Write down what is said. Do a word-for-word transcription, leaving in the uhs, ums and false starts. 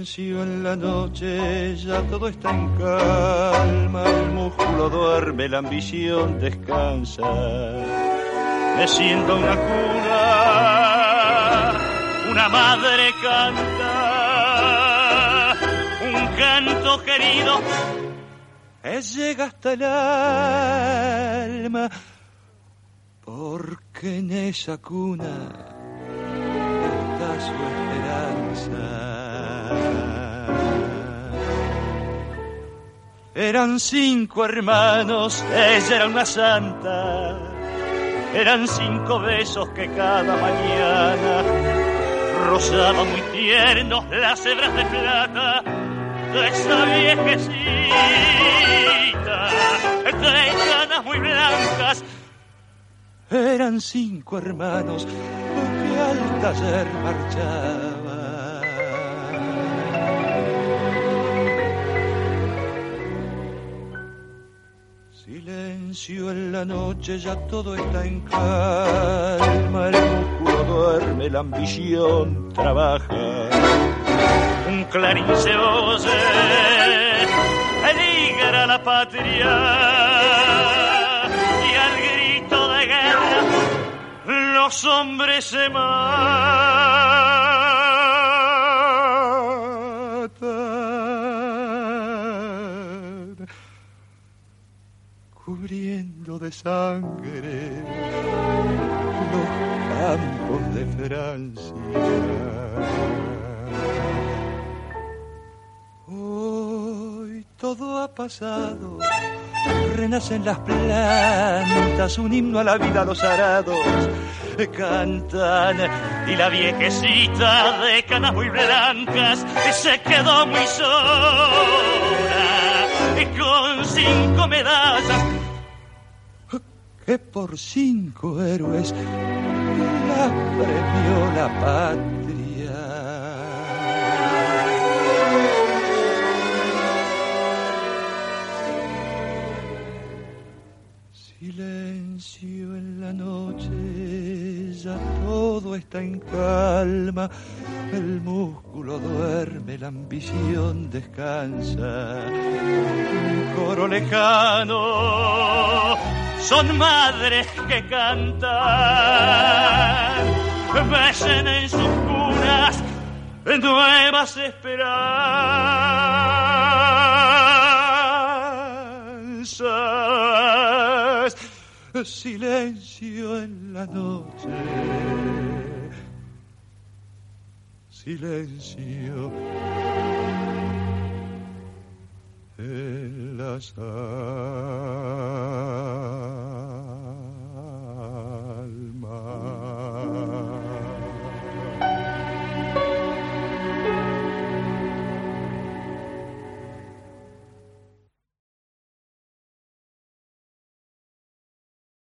Silencio en la noche, ya todo está en calma, el músculo duerme, la ambición descansa. Me siento en una cuna, una madre canta, un canto querido que llega hasta el alma, porque en esa cuna está su esperanza. Eran cinco hermanos, ella era una santa. Eran cinco besos que cada mañana rozaban muy tiernos las hebras de plata de esa viejecita, de canas muy blancas. Eran cinco hermanos que al taller marchaban. Silencio en la noche, ya todo está en calma, el músculo duerme, la ambición trabaja. Un clarín se oye, peligrar a la patria, y al grito de guerra los hombres se matan, cubriendo de sangre los campos de Francia. Hoy todo ha pasado, renacen las plantas, un himno a la vida los arados cantan, y la viejecita de canas muy blancas se quedó muy sola, y con cinco medallas que por cinco héroes la premió la patria. Silencio en la noche, ya todo está en calma, el músculo duerme, la ambición descansa. Un coro lejano, son madres que cantan, besen en sus cunas nuevas esperanzas. Silencio en la noche, silencio en la sala.